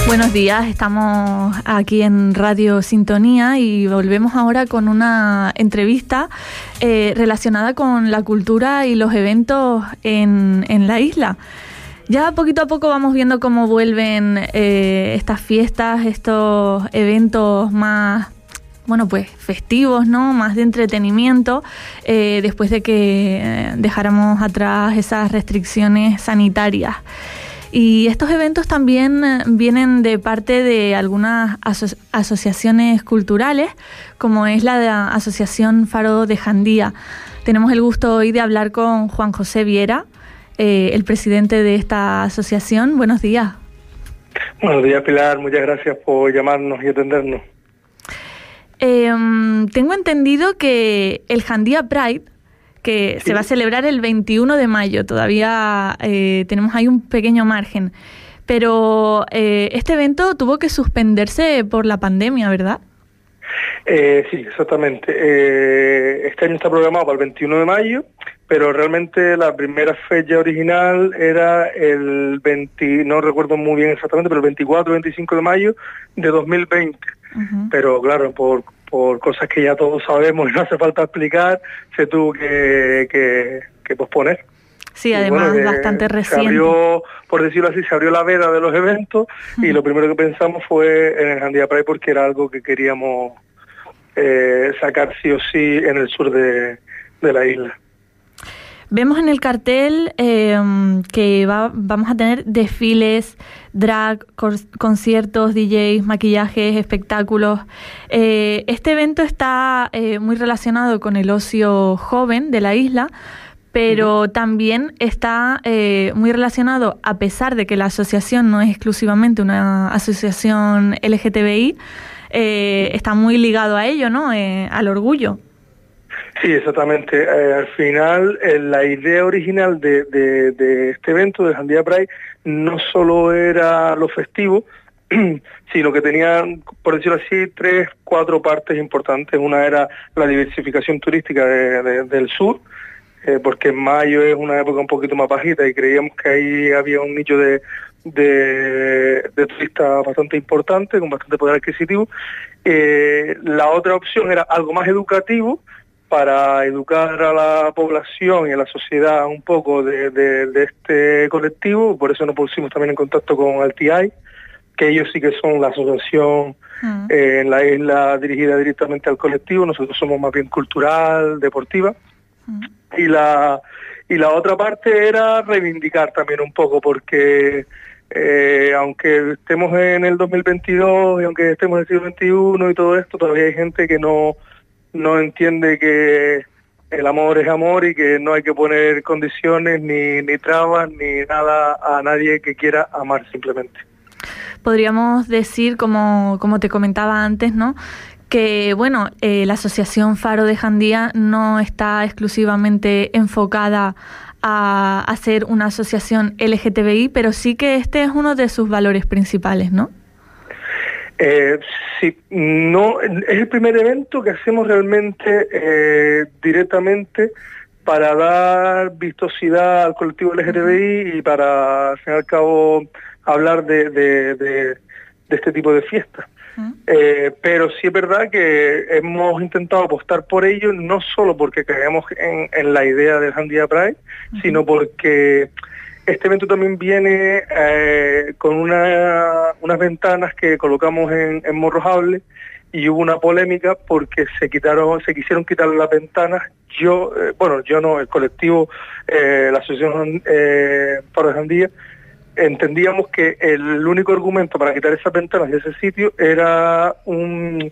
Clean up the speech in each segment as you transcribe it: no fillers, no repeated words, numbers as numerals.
Buenos días, estamos aquí en Radio Sintonía y volvemos ahora con una entrevista relacionada con la cultura y los eventos en la isla. Ya poquito a poco vamos viendo cómo vuelven estas fiestas, estos eventos más, bueno, pues festivos, ¿no? Más de entretenimiento, después de que dejáramos atrás esas restricciones sanitarias. Y estos eventos también vienen de parte de algunas asociaciones culturales, como es la de la Asociación Faro de Jandía. Tenemos el gusto hoy de hablar con Juan José Viera, el presidente de esta asociación. Buenos días. Buenos días, Pilar. Muchas gracias por llamarnos y atendernos. Tengo entendido que el Jandía Pride, que se va a celebrar el 21 de mayo, todavía tenemos ahí un pequeño margen, pero este evento tuvo que suspenderse por la pandemia, ¿verdad? Sí, exactamente. Este año está programado para el 21 de mayo, pero realmente la primera fecha original era el 20, no recuerdo muy bien exactamente, pero el 24 o 25 de mayo de 2020. Uh-huh. Pero claro, por cosas que ya todos sabemos y no hace falta explicar, se tuvo que posponer. Sí, además bastante reciente. Se abrió, por decirlo así, se abrió la veda de los eventos. Uh-huh. Y lo primero que pensamos fue en el Jandía Pride, porque era algo que queríamos sacar sí o sí en el sur de la isla. Vemos en el cartel que vamos a tener desfiles, drag, conciertos, DJs, maquillajes, espectáculos. Este evento está muy relacionado con el ocio joven de la isla, pero también está muy relacionado, a pesar de que la asociación no es exclusivamente una asociación LGTBI, está muy ligado a ello, ¿no? Al orgullo. Sí, exactamente. Al final, la idea original de este evento, del Jandía Pride, no solo era lo festivo, sino que tenía, por decirlo así, 3-4 partes importantes. Una era la diversificación turística del sur, porque en mayo es una época un poquito más bajita y creíamos que ahí había un nicho de turistas bastante importante, con bastante poder adquisitivo. La otra opción era algo más educativo, para educar a la población y a la sociedad un poco de este colectivo. Por eso nos pusimos también en contacto con LTI, que ellos sí que son la asociación en la isla dirigida directamente al colectivo. Nosotros somos más bien cultural, deportiva. Y la otra parte era reivindicar también un poco, porque aunque estemos en el 2022 y aunque estemos en el siglo XXI y todo esto, todavía hay gente que no entiende que el amor es amor y que no hay que poner condiciones ni trabas ni nada a nadie que quiera amar simplemente. Podríamos decir, como te comentaba antes, ¿no?, que bueno, la Asociación Faro de Jandía no está exclusivamente enfocada a ser una asociación LGTBI, pero sí que este es uno de sus valores principales, ¿no? Sí, no, es el primer evento que hacemos realmente directamente para dar vistosidad al colectivo LGTBI y para, al fin y al cabo, hablar de este tipo de fiestas. Pero sí es verdad que hemos intentado apostar por ello, no solo porque creemos en la idea del Jandía Pride, sino porque este evento también viene con unas ventanas que colocamos en Morrojable, y hubo una polémica porque se quisieron quitar las ventanas. Yo no, el colectivo, la asociación Faro de Jandía, entendíamos que el único argumento para quitar esas ventanas de ese sitio era un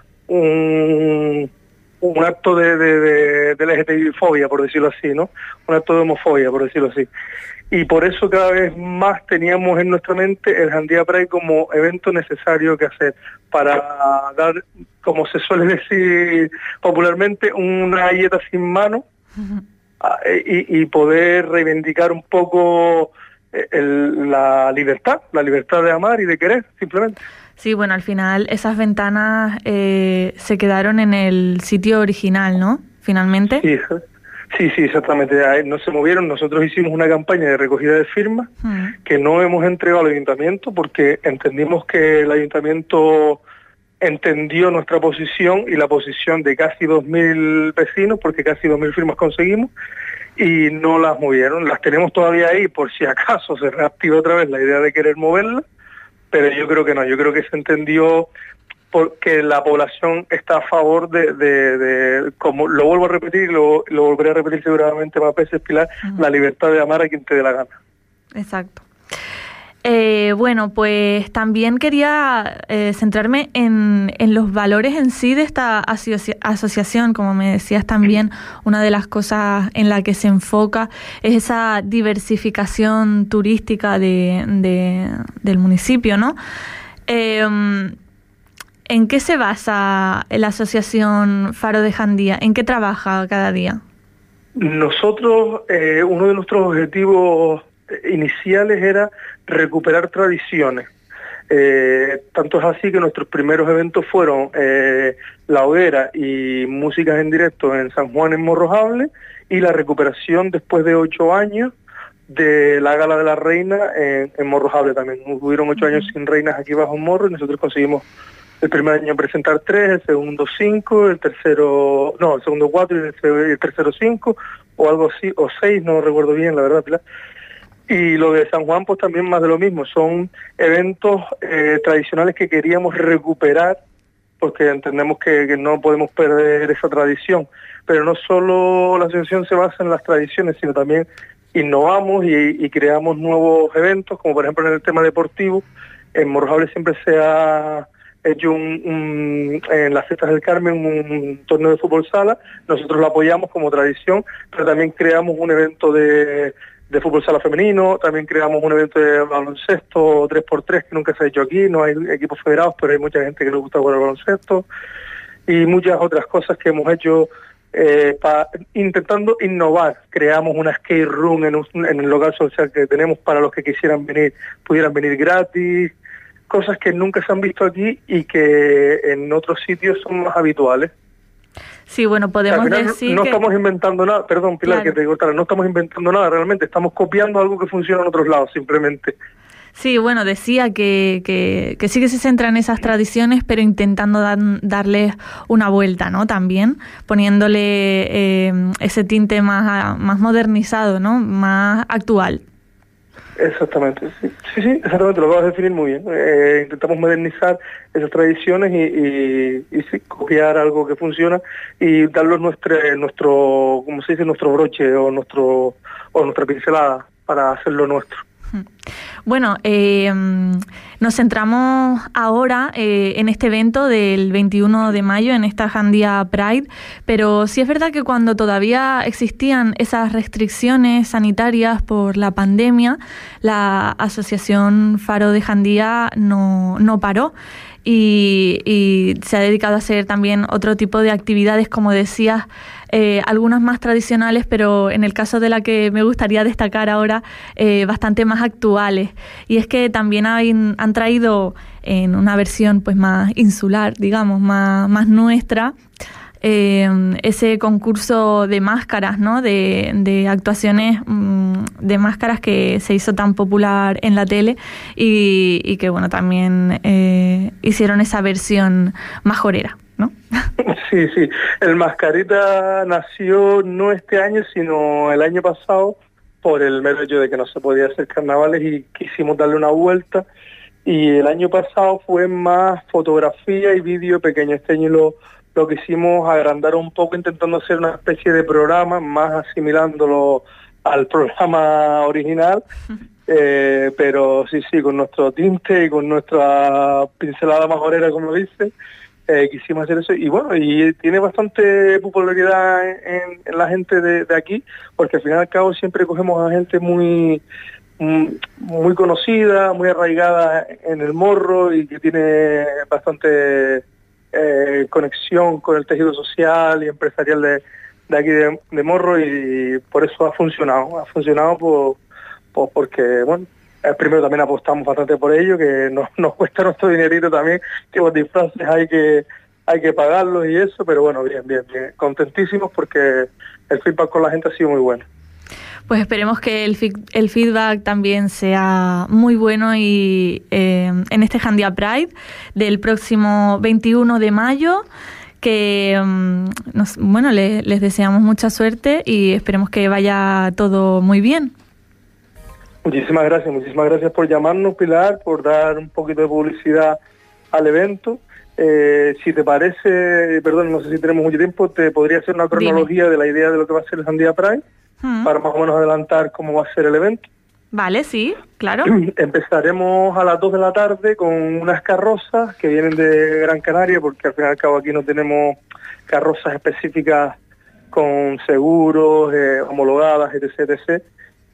acto de LGTBI-fobia, por decirlo así, ¿no? Un acto de homofobia, por decirlo así. Y por eso cada vez más teníamos en nuestra mente el Jandía Pride como evento necesario que hacer para dar, como se suele decir popularmente, una galleta sin mano y poder reivindicar un poco la libertad de amar y de querer, simplemente. Sí, bueno, al final esas ventanas se quedaron en el sitio original, ¿no? Finalmente. Sí, sí, exactamente. Ahí no se movieron. Nosotros hicimos una campaña de recogida de firmas que no hemos entregado al ayuntamiento porque entendimos que el ayuntamiento entendió nuestra posición y la posición de casi 2.000 vecinos, porque casi 2.000 firmas conseguimos, y no las movieron. Las tenemos todavía ahí por si acaso se reactiva otra vez la idea de querer moverlas, pero yo creo que no. Yo creo que se entendió porque la población está a favor de como lo vuelvo a repetir y lo volveré a repetir seguramente más veces, Pilar, la libertad de amar a quien te dé la gana. Exacto. Bueno, pues también quería centrarme en los valores en sí de esta asociación. Como me decías también, una de las cosas en la que se enfoca es esa diversificación turística del municipio, ¿no? ¿En qué se basa la asociación Faro de Jandía? ¿En qué trabaja cada día? Nosotros, uno de nuestros objetivos iniciales era recuperar tradiciones. Tanto es así que nuestros primeros eventos fueron la hoguera y músicas en directo en San Juan en Morrojable, y la recuperación después de 8 años de la Gala de la Reina en Morrojable también. Hubieron 8 años sin reinas aquí bajo Morro y nosotros conseguimos el primer año presentar 3, el segundo 5, el segundo 4 y el tercero 5, o algo así, o 6, no recuerdo bien, la verdad, Pilar. Y lo de San Juan, pues también más de lo mismo. Son eventos tradicionales que queríamos recuperar porque entendemos que no podemos perder esa tradición. Pero no solo la asociación se basa en las tradiciones, sino también innovamos y creamos nuevos eventos, como por ejemplo en el tema deportivo. En Morrojable siempre se ha hecho en las fiestas del Carmen un torneo de fútbol sala. Nosotros lo apoyamos como tradición, pero también creamos un evento de fútbol sala femenino, también creamos un evento de baloncesto 3x3 que nunca se ha hecho aquí. No hay equipos federados, pero hay mucha gente que le gusta jugar al baloncesto, y muchas otras cosas que hemos hecho intentando innovar. Creamos una skate room en el local social que tenemos para los que quisieran venir, pudieran venir gratis. Cosas que nunca se han visto aquí y que en otros sitios son más habituales. Sí, bueno, podemos decir no estamos inventando nada, perdón Pilar, claro, que te cortara, no estamos inventando nada realmente, estamos copiando algo que funciona en otros lados simplemente. Sí, bueno, decía que sí que se centra en esas tradiciones, pero intentando darles una vuelta, ¿no? También poniéndole ese tinte más modernizado, ¿no? Más actual. Exactamente, sí, exactamente, lo acabas de definir muy bien. Intentamos modernizar esas tradiciones y sí, copiar algo que funciona y darle nuestro, ¿cómo se dice?, nuestro broche o nuestra pincelada para hacerlo nuestro. Bueno, nos centramos ahora en este evento del 21 de mayo, en esta Jandía Pride, pero sí es verdad que cuando todavía existían esas restricciones sanitarias por la pandemia, la Asociación Faro de Jandía no paró. Y se ha dedicado a hacer también otro tipo de actividades, como decías, algunas más tradicionales, pero en el caso de la que me gustaría destacar ahora, bastante más actuales. Y es que también han traído en una versión pues más insular, digamos, más nuestra, ese concurso de máscaras, ¿no? De actuaciones de máscaras que se hizo tan popular en la tele y que, bueno, también hicieron esa versión majorera, ¿no? Sí, el Mascarita nació no este año, sino el año pasado, por el mero hecho de que no se podía hacer carnavales y quisimos darle una vuelta, y el año pasado fue más fotografía y vídeo pequeño. Este año lo quisimos agrandar un poco, intentando hacer una especie de programa, más asimilándolo al programa original, pero sí, con nuestro tinte y con nuestra pincelada majorera, como dice, quisimos hacer eso. Y bueno, y tiene bastante popularidad en la gente de aquí, porque al fin y al cabo siempre cogemos a gente muy conocida, muy arraigada en el Morro y que tiene bastante conexión con el tejido social y empresarial de aquí de Morro, y por eso ha funcionado porque, bueno, primero también apostamos bastante por ello, que nos cuesta nuestro dinerito también, que los disfraces hay que pagarlos y eso, pero bueno, bien, contentísimos porque el feedback con la gente ha sido muy bueno. Pues esperemos que el feedback también sea muy bueno y en este Jandía Pride del próximo 21 de mayo, que les deseamos mucha suerte y esperemos que vaya todo muy bien. Muchísimas gracias por llamarnos, Pilar, por dar un poquito de publicidad al evento. Si te parece, perdón, no sé si tenemos mucho tiempo, te podría hacer una cronología de la idea de lo que va a ser el Jandía Pride, para más o menos adelantar cómo va a ser el evento. Vale, sí, claro. Empezaremos a las 2 de la tarde con unas carrozas que vienen de Gran Canaria, porque al fin y al cabo aquí no tenemos carrozas específicas con seguros, homologadas, etc.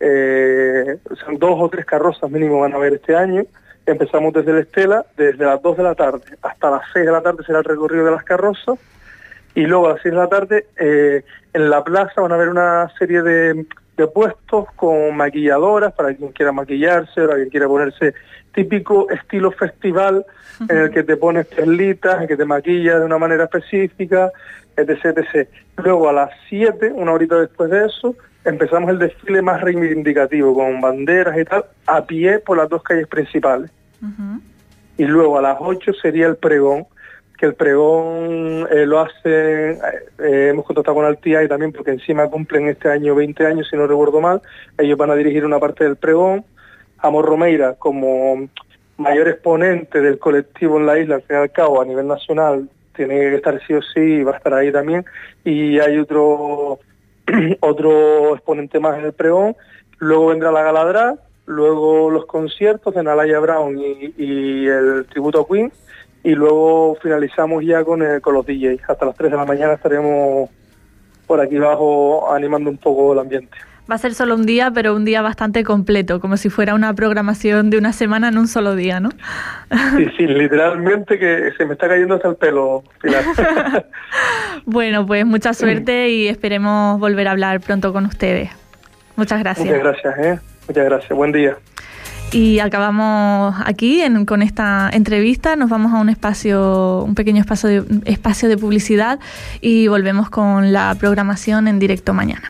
Son 2 o 3 carrozas mínimo van a haber este año. Empezamos desde el Estela, desde las 2 de la tarde hasta las 6 de la tarde será el recorrido de las carrozas, y luego a las 6 de la tarde en la plaza van a haber una serie de puestos con maquilladoras para quien quiera maquillarse, para quien quiera ponerse típico estilo festival, en el que te pones perlitas, en el que te maquillas de una manera específica, etc. Luego a las 7, una horita después de eso, empezamos el desfile más reivindicativo, con banderas y tal, a pie por las 2 calles principales. Y luego a las 8 sería el pregón, que el pregón lo hacen, hemos contactado con Altia también, porque encima cumplen este año 20 años, si no recuerdo mal. Ellos van a dirigir una parte del pregón. Amor Romeira, como mayor exponente del colectivo en la isla, al fin y al cabo, a nivel nacional, tiene que estar sí o sí, y va a estar ahí también. Y hay otro exponente más en el pregón. Luego vendrá la Galadra, luego los conciertos de Nalaya Brown y el tributo a Queen, y luego finalizamos ya con los DJs. Hasta las 3 de la mañana estaremos por aquí abajo animando un poco el ambiente. Va a ser solo un día, pero un día bastante completo, como si fuera una programación de una semana en un solo día, ¿no? Sí, literalmente que se me está cayendo hasta el pelo, Pilar. Bueno, pues mucha suerte y esperemos volver a hablar pronto con ustedes. Muchas gracias. Muchas gracias. Buen día. Y acabamos aquí con esta entrevista. Nos vamos a un pequeño espacio de publicidad y volvemos con la programación en directo mañana.